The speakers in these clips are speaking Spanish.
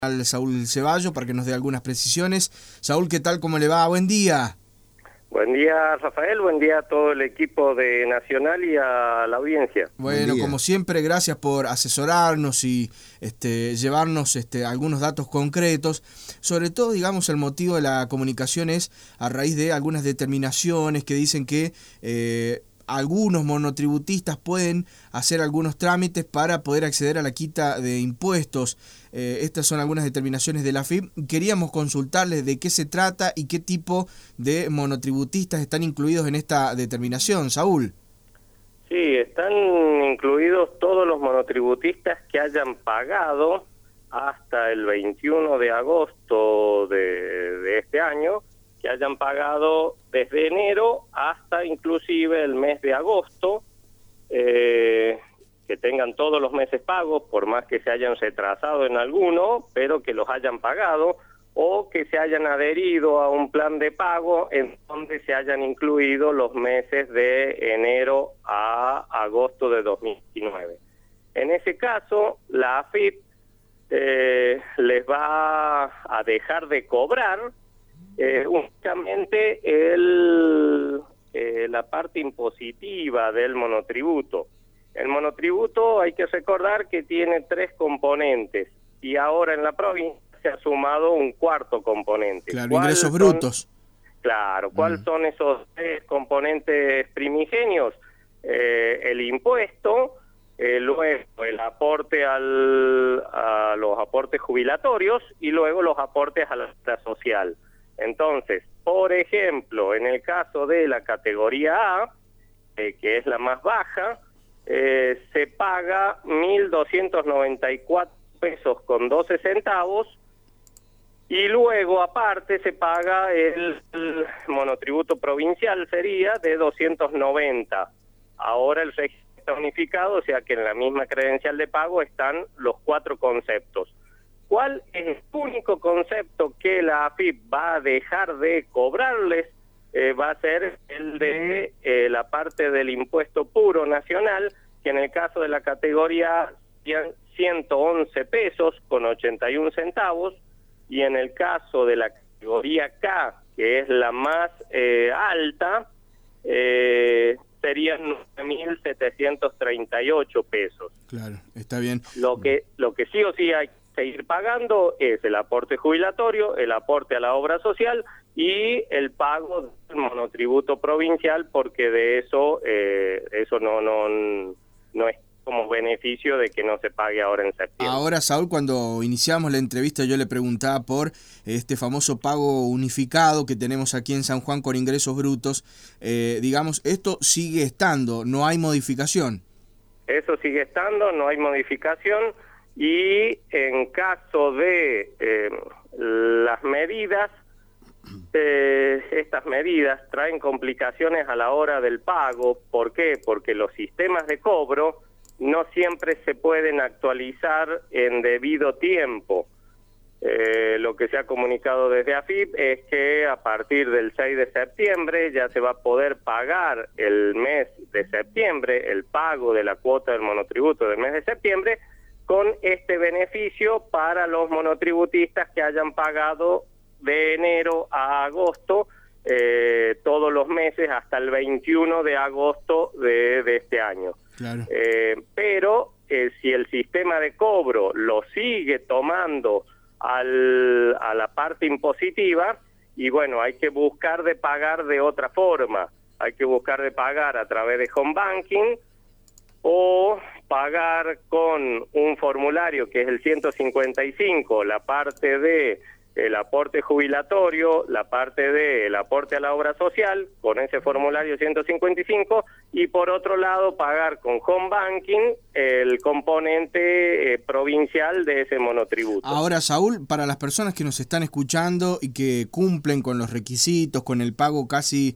al Saúl Ceballos para que nos dé algunas precisiones. Saúl, ¿qué tal? ¿Cómo le va? Buen día. Buen día, Rafael, buen día a todo el equipo de Nacional y a la audiencia. Bueno, como siempre, gracias por asesorarnos y llevarnos algunos datos concretos. Sobre todo, digamos, el motivo de la comunicación es a raíz de algunas determinaciones que dicen que algunos monotributistas pueden hacer algunos trámites para poder acceder a la quita de impuestos. Estas son algunas determinaciones de la AFIP. Queríamos consultarles de qué se trata y qué tipo de monotributistas están incluidos en esta determinación, Saúl. Sí, están incluidos todos los monotributistas que hayan pagado hasta el 21 de agosto de este año, que hayan pagado desde enero hasta inclusive el mes de agosto, que tengan todos los meses pagos, por más que se hayan retrasado en alguno, pero que los hayan pagado, o que se hayan adherido a un plan de pago en donde se hayan incluido los meses de enero a agosto de 2019. En ese caso, la AFIP les va a dejar de cobrar únicamente la parte impositiva del monotributo. El monotributo hay que recordar que tiene 3 componentes y ahora en la provincia se ha sumado un cuarto componente. Claro, ingresos brutos. Claro, ¿cuáles son esos 3 componentes primigenios? El impuesto, luego el aporte a los aportes jubilatorios y luego los aportes a la seguridad social. Entonces, por ejemplo, en el caso de la categoría A, que es la más baja, se paga 1.294 pesos con 12 centavos y luego aparte se paga el monotributo provincial, sería de 290. Ahora el régimen está unificado, o sea que en la misma credencial de pago están los 4 conceptos. ¿Cuál es el único concepto que la AFIP va a dejar de cobrarles? Va a ser el de la parte del impuesto puro nacional, que en el caso de la categoría 111 pesos con 81 centavos, y en el caso de la categoría K, que es la más alta, serían 9.738 pesos. Claro, está bien. Lo que sí o sí hay que seguir pagando es el aporte jubilatorio, el aporte a la obra social y el pago del monotributo provincial, porque de eso no es como beneficio de que no se pague ahora en septiembre. Ahora, Saúl, cuando iniciamos la entrevista yo le preguntaba por este famoso pago unificado que tenemos aquí en San Juan con ingresos brutos. Digamos, esto sigue estando, no hay modificación. Eso sigue estando, no hay modificación, y en caso de las medidas, estas medidas traen complicaciones a la hora del pago. ¿Por qué? Porque los sistemas de cobro no siempre se pueden actualizar en debido tiempo. Lo que se ha comunicado desde AFIP es que a partir del 6 de septiembre ya se va a poder pagar el mes de septiembre, el pago de la cuota del monotributo del mes de septiembre, con este beneficio para los monotributistas que hayan pagado de enero a agosto todos los meses hasta el 21 de agosto de este año. Claro. Pero si el sistema de cobro lo sigue tomando a la parte impositiva, y bueno, hay que buscar de pagar de otra forma. Hay que buscar de pagar a través de home banking o pagar con un formulario que es el 155, la parte de el aporte jubilatorio, la parte del aporte a la obra social, con ese formulario 155, y por otro lado pagar con home banking el componente provincial de ese monotributo. Ahora, Saúl, para las personas que nos están escuchando y que cumplen con los requisitos, con el pago casi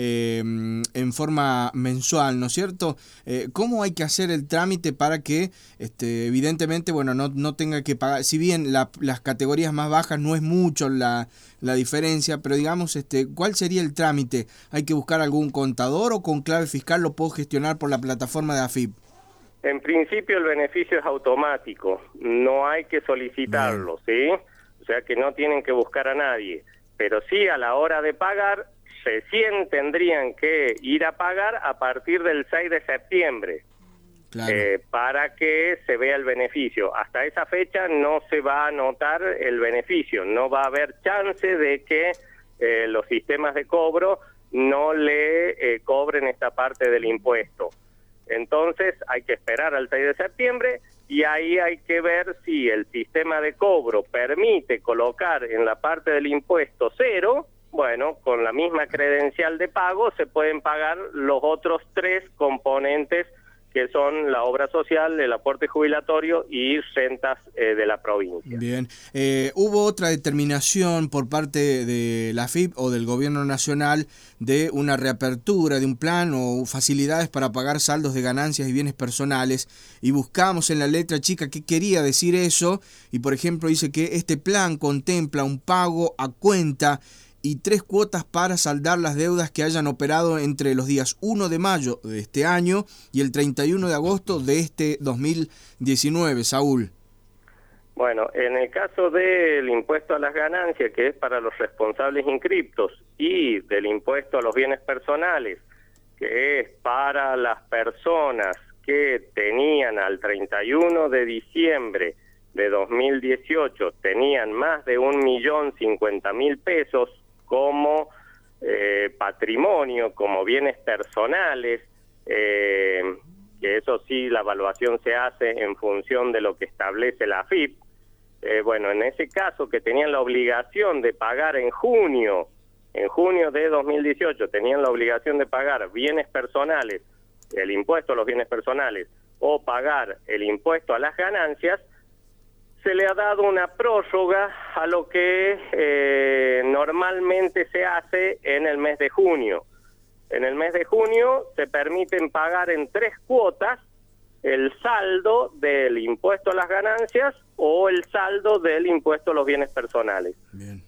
en forma mensual, ¿no es cierto? ¿Cómo hay que hacer el trámite para que, evidentemente, bueno, no tenga que pagar? Si bien las categorías más bajas no es mucho la diferencia, pero digamos, ¿cuál sería el trámite? ¿Hay que buscar algún contador o con clave fiscal lo puedo gestionar por la plataforma de AFIP? En principio el beneficio es automático, no hay que solicitarlo, ¿sí? O sea que no tienen que buscar a nadie, pero sí a la hora de pagar, recién tendrían que ir a pagar a partir del 6 de septiembre. Claro. Para que se vea el beneficio. Hasta esa fecha no se va a notar el beneficio, no va a haber chance de que los sistemas de cobro no le cobren esta parte del impuesto. Entonces hay que esperar al 6 de septiembre y ahí hay que ver si el sistema de cobro permite colocar en la parte del impuesto cero. Bueno, con la misma credencial de pago se pueden pagar los otros 3 componentes que son la obra social, el aporte jubilatorio y rentas de la provincia. Bien. ¿Hubo otra determinación por parte de la AFIP o del Gobierno Nacional de una reapertura de un plan o facilidades para pagar saldos de ganancias y bienes personales? Y buscamos en la letra chica qué quería decir eso, y por ejemplo dice que este plan contempla un pago a cuenta y 3 cuotas para saldar las deudas que hayan operado entre los días 1 de mayo de este año y el 31 de agosto de este 2019, Saúl. Bueno, en el caso del impuesto a las ganancias, que es para los responsables inscriptos, y del impuesto a los bienes personales, que es para las personas que tenían al 31 de diciembre de 2018, tenían más de 1.050.000 pesos, como patrimonio, como bienes personales, que eso sí, la evaluación se hace en función de lo que establece la AFIP. Bueno, en ese caso que tenían la obligación de pagar en junio de 2018, tenían la obligación de pagar bienes personales, el impuesto a los bienes personales, o pagar el impuesto a las ganancias, se le ha dado una prórroga a lo que normalmente se hace en el mes de junio. En el mes de junio se permiten pagar en 3 cuotas el saldo del impuesto a las ganancias o el saldo del impuesto a los bienes personales. Bien.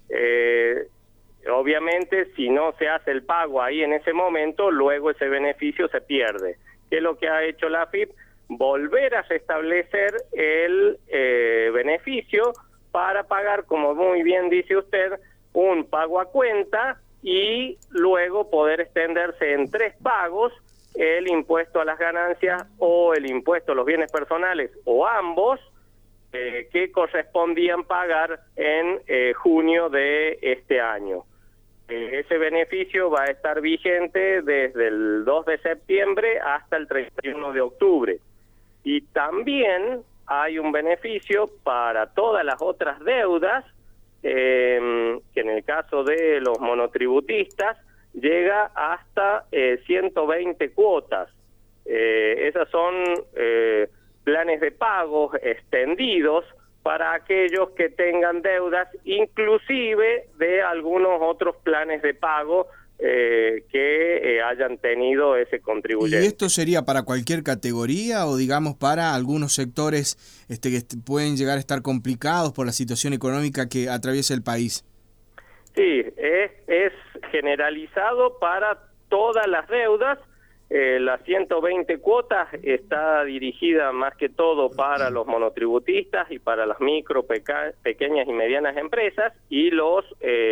Obviamente, si no se hace el pago ahí en ese momento, luego ese beneficio se pierde. ¿Qué es lo que ha hecho la AFIP? Volver a restablecer el beneficio para pagar, como muy bien dice usted, un pago a cuenta y luego poder extenderse en 3 pagos el impuesto a las ganancias o el impuesto a los bienes personales o ambos que correspondían pagar en junio de este año. Ese beneficio va a estar vigente desde el 2 de septiembre hasta el 31 de octubre. Y también hay un beneficio para todas las otras deudas, que en el caso de los monotributistas llega hasta 120 cuotas. Esas son planes de pagos extendidos para aquellos que tengan deudas, inclusive de algunos otros planes de pago que hayan tenido ese contribuyente. ¿Y esto sería para cualquier categoría o digamos para algunos sectores que pueden llegar a estar complicados por la situación económica que atraviesa el país? Sí, es generalizado para todas las deudas. Las 120 cuotas está dirigida más que todo para los monotributistas y para las micro, pequeñas y medianas empresas y los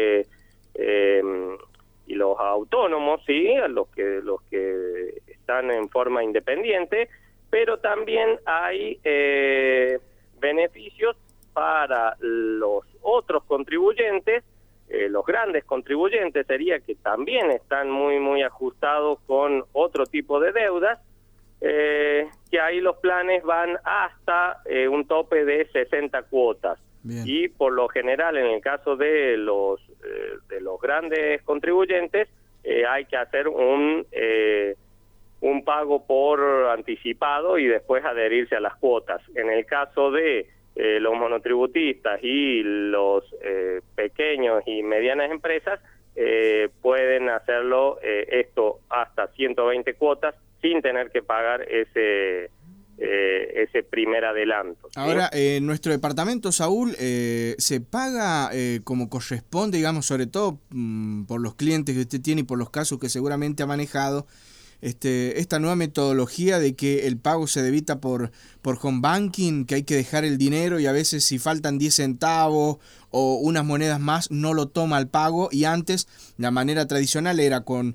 autónomos, sí, los que están en forma independiente, pero también hay beneficios para los otros contribuyentes. Los grandes contribuyentes sería que también están muy ajustados con otro tipo de deudas, que ahí los planes van hasta un tope de 60 cuotas. Bien. Y por lo general, en el caso de los grandes contribuyentes, hay que hacer un pago por anticipado y después adherirse a las cuotas. En el caso de los monotributistas y los pequeños y medianas empresas, pueden hacerlo esto hasta 120 cuotas sin tener que pagar ese primer adelanto, ¿sí? Ahora, en nuestro departamento, Saúl, ¿se paga como corresponde, digamos, sobre todo por los clientes que usted tiene y por los casos que seguramente ha manejado, esta nueva metodología de que el pago se debita por home banking, que hay que dejar el dinero y a veces si faltan 10 centavos o unas monedas más no lo toma el pago, y antes la manera tradicional era con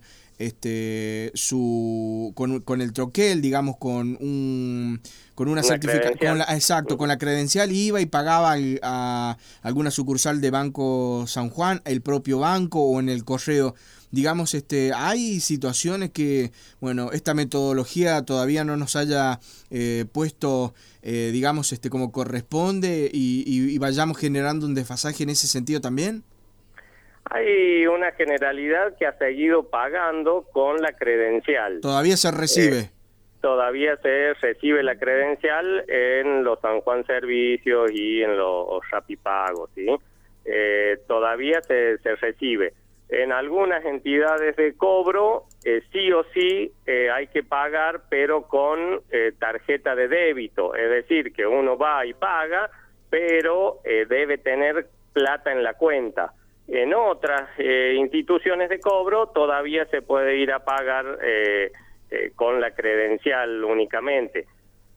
con el troquel, digamos, con una certificación, con la credencial, iba y pagaba a alguna sucursal de Banco San Juan, el propio banco o en el correo. Digamos, hay situaciones que, bueno, esta metodología todavía no nos haya puesto, digamos, como corresponde y vayamos generando un desfasaje en ese sentido también. Hay una generalidad que ha seguido pagando con la credencial. ¿Todavía se recibe? Todavía se recibe la credencial en los San Juan Servicios y en los Rapipagos, ¿sí? Todavía se recibe. En algunas entidades de cobro, sí o sí hay que pagar, pero con tarjeta de débito. Es decir, que uno va y paga, pero debe tener plata en la cuenta. En otras instituciones de cobro todavía se puede ir a pagar con la credencial únicamente.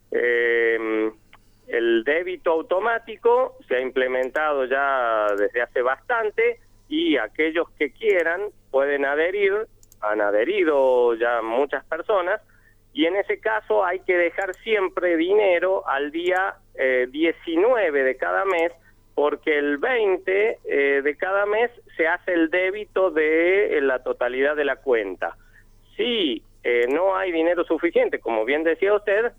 El débito automático se ha implementado ya desde hace bastante y aquellos que quieran pueden adherir, han adherido ya muchas personas, y en ese caso hay que dejar siempre dinero al día 19 de cada mes, porque el 20 de cada mes se hace el débito de la totalidad de la cuenta. Si no hay dinero suficiente, como bien decía usted,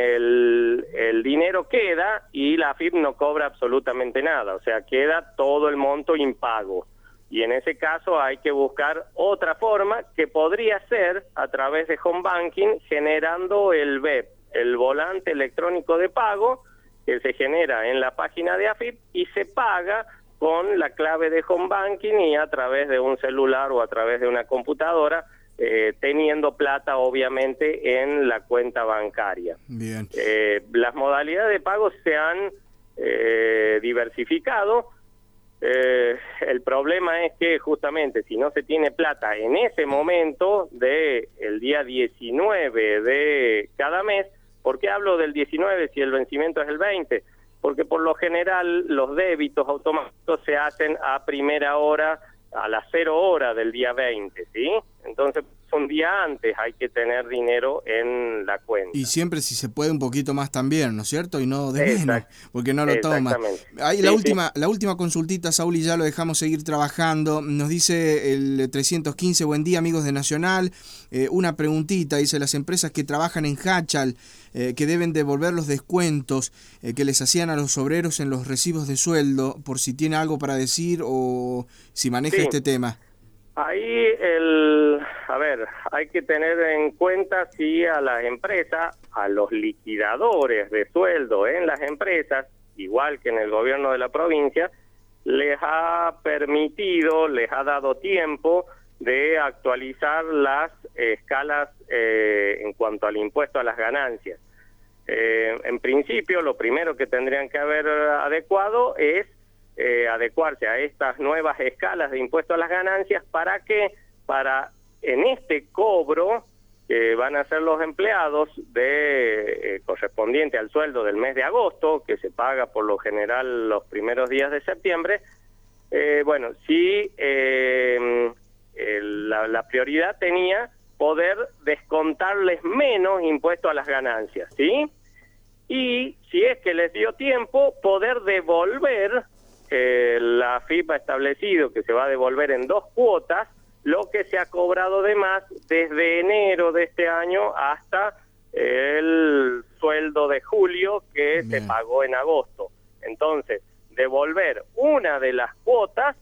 el dinero queda y la AFIP no cobra absolutamente nada, o sea, queda todo el monto impago. Y en ese caso hay que buscar otra forma que podría ser a través de home banking, generando el VEP, el volante electrónico de pago, que se genera en la página de AFIP y se paga con la clave de home banking y a través de un celular o a través de una computadora, teniendo plata obviamente en la cuenta bancaria. Bien. Las modalidades de pago se han diversificado. El problema es que justamente si no se tiene plata en ese momento del día 19 de cada mes, ¿por qué hablo del 19 si el vencimiento es el 20? Porque por lo general los débitos automáticos se hacen a primera hora, a las 0 horas del día 20, ¿sí? Entonces, un día antes hay que tener dinero en la cuenta. Y siempre, si se puede, un poquito más también, ¿no es cierto? Y no de menos, porque no lo toma. Ahí sí, la última consultita, Saúl, y ya lo dejamos seguir trabajando. Nos dice el 315, buen día, amigos de Nacional. Una preguntita, dice, las empresas que trabajan en Hachal, que deben devolver los descuentos que les hacían a los obreros en los recibos de sueldo, por si tiene algo para decir o si maneja este tema. Ahí hay que tener en cuenta si a las empresas, a los liquidadores de sueldo en las empresas, igual que en el gobierno de la provincia, les ha permitido, les ha dado tiempo de actualizar las escalas en cuanto al impuesto a las ganancias. En principio, lo primero que tendrían que haber adecuado es adecuarse a estas nuevas escalas de impuesto a las ganancias. ¿Para qué? Para en este cobro que van a hacer los empleados correspondiente al sueldo del mes de agosto, que se paga por lo general los primeros días de septiembre, la prioridad tenía poder descontarles menos impuesto a las ganancias, ¿sí? Y si es que les dio tiempo, poder devolver, la AFIP ha establecido que se va a devolver en 2 cuotas, lo que se ha cobrado de más desde enero de este año hasta el sueldo de julio que se pagó en agosto. Entonces, devolver una de las cuotas,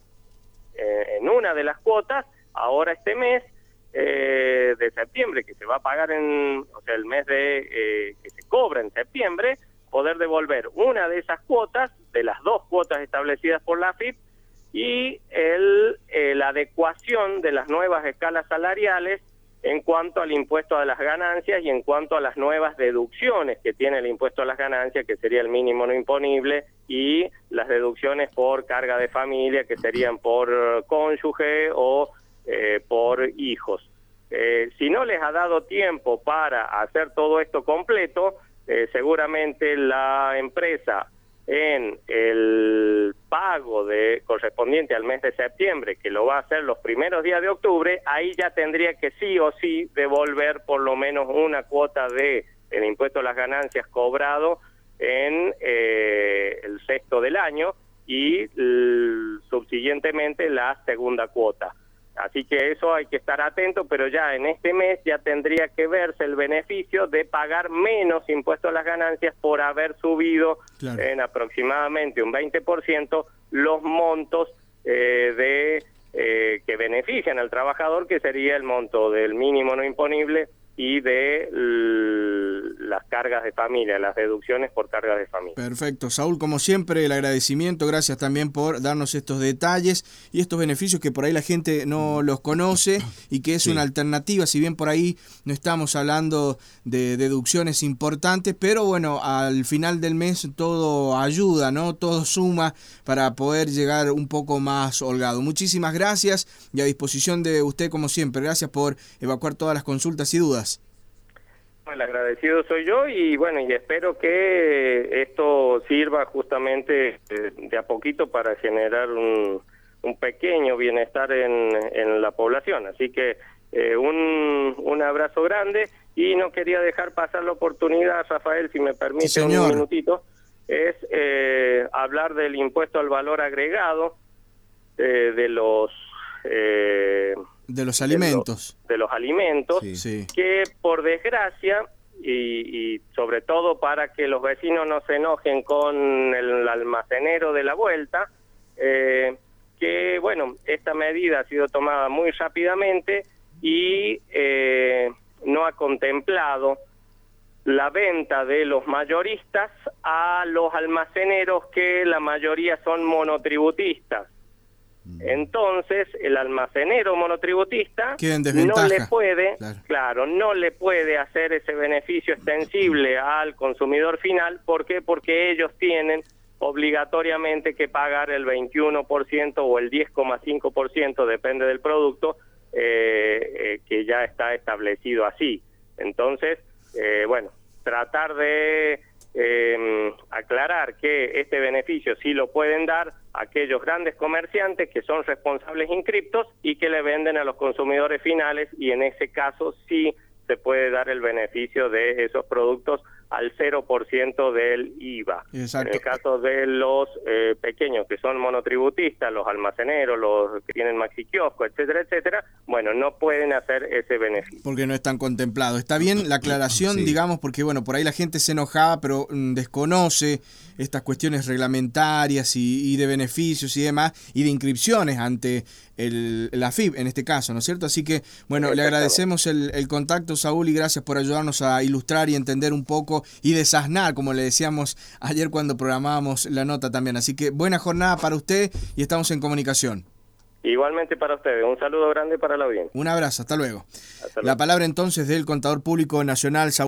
ahora este mes de septiembre, que se va a pagar el mes que se cobra en septiembre, poder devolver una de esas cuotas, de las 2 cuotas establecidas por la AFIP, y la adecuación de las nuevas escalas salariales en cuanto al impuesto a las ganancias y en cuanto a las nuevas deducciones que tiene el impuesto a las ganancias, que sería el mínimo no imponible, y las deducciones por carga de familia, que serían por cónyuge o por hijos. Si no les ha dado tiempo para hacer todo esto completo, seguramente la empresa en el pago correspondiente al mes de septiembre, que lo va a hacer los primeros días de octubre, ahí ya tendría que sí o sí devolver por lo menos una cuota del impuesto a las ganancias cobrado en el sexto del año y subsiguientemente la segunda cuota. Así que eso hay que estar atento, pero ya en este mes ya tendría que verse el beneficio de pagar menos impuestos a las ganancias por haber subido en aproximadamente un 20% los montos que benefician al trabajador, que sería el monto del mínimo no imponible y de las cargas de familia, las deducciones por cargas de familia. Perfecto. Saúl, como siempre, el agradecimiento, gracias también por darnos estos detalles y estos beneficios que por ahí la gente no los conoce y que es una alternativa, si bien por ahí no estamos hablando de deducciones importantes, pero bueno, al final del mes todo ayuda, ¿no? Todo suma para poder llegar un poco más holgado. Muchísimas gracias y a disposición de usted como siempre. Gracias por evacuar todas las consultas y dudas. El agradecido soy yo y bueno, y espero que esto sirva justamente de a poquito para generar un pequeño bienestar en la población. Así que un abrazo grande y no quería dejar pasar la oportunidad, Rafael, si me permite un minutito, es hablar del impuesto al valor agregado de los alimentos. De los alimentos, que por desgracia, y sobre todo para que los vecinos no se enojen con el almacenero de la vuelta, que bueno, esta medida ha sido tomada muy rápidamente y no ha contemplado la venta de los mayoristas a los almaceneros, que la mayoría son monotributistas. Entonces el almacenero monotributista no le puede, no le puede hacer ese beneficio extensible al consumidor final. ¿Por qué? Porque ellos tienen obligatoriamente que pagar el 21% o el 10,5%, depende del producto, que ya está establecido así. Entonces, bueno, tratar de aclarar que este beneficio sí lo pueden dar aquellos grandes comerciantes que son responsables inscriptos y que le venden a los consumidores finales, y en ese caso sí se puede dar el beneficio de esos productos al 0% del IVA. Exacto. En el caso de los pequeños que son monotributistas, los almaceneros, los que tienen maxi kiosco, etcétera, etcétera, bueno, no pueden hacer ese beneficio. Porque no están contemplados. Está bien la aclaración, digamos, porque bueno, por ahí la gente se enojaba, pero desconoce estas cuestiones reglamentarias y de beneficios y demás, y de inscripciones ante la AFIP en este caso, ¿no es cierto? Así que, bueno, le agradecemos el contacto, Saúl, y gracias por ayudarnos a ilustrar y entender un poco y desasnar, como le decíamos ayer cuando programábamos la nota también. Así que buena jornada para usted y estamos en comunicación. Igualmente para ustedes, un saludo grande para la audiencia. Un abrazo, hasta luego. Hasta luego. La palabra entonces del Contador Público Nacional, Saúl